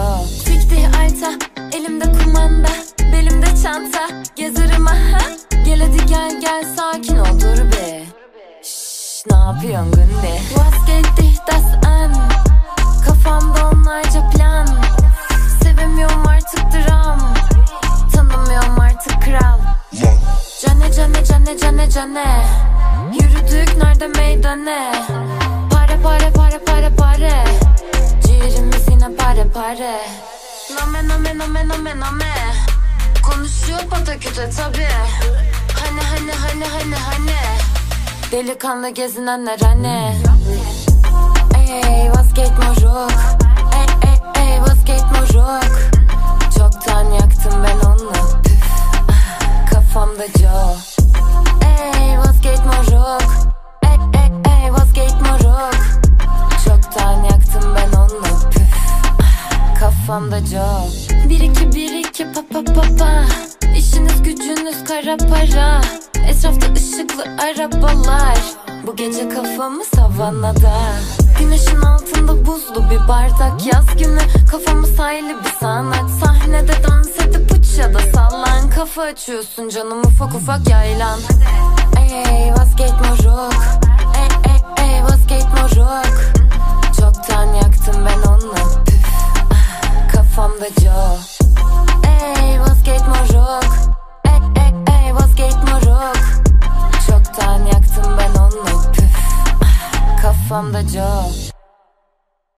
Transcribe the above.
Joe. Fikti alta, elimde kumanda, belimde çanta, gezerim aha. Gel hadi gel gel, sakin ol dur be. Şşş, ne yapıyorsun Günde? Was geht dich das an? Kafamda onlarca plan. Sevemiyorum artık dram, tanımıyorum artık kral. Cane cane cane cane cane, yürüdük nerede meydane. Pare pare pare pare pare, ciğerimiz yine pare pare. Name name name name name, konuşuyor pataküte tabi. Hani delikanlı gezinenler hani. Ey was geht moruk, ey was geht moruk. Çoktan yaktım ben onu, püf, kafamda Joe. Ey was geht moruk, ey was geht moruk. Çoktan yaktım ben onu, püf, kafamda Joe. 1-2-1-2 pa pa pa pa, İşiniz gücünüz kara para. Etrafta ışıklı arabalar, bu gece kafamız Havana'da. Güneşin altında buzlu bir bardak, yaz günü kafamız hayli bir sanat. Sahnede dans edip uç ya da sallan, kafa açıyorsun canım ufak ufak yaylan. Ey was geht moruk, ey was geht moruk. Çoktan yaktım ben onu, püf, kafamda Joe. Ey was geht moruk, ey was geht moruk. Çoktan yaktım ben onu, püf, kafamda Joe.